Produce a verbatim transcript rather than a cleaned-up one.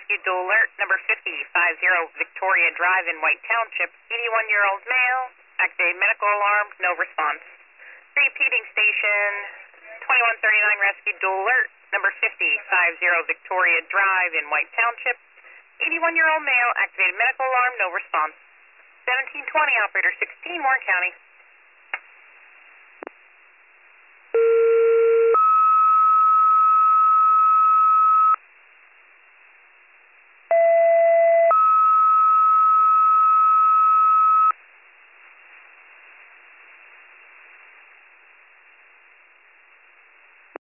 Rescue Dual Alert, number fifty, fifty Victoria Drive in White Township. eighty-one-year-old male, activated medical alarm, no response. Repeating station, twenty-one thirty-nine Rescue Dual Alert, number fifty, fifty Victoria Drive in White Township. eighty-one-year-old male, activated medical alarm, no response. seventeen twenty, operator sixteen, Warren County.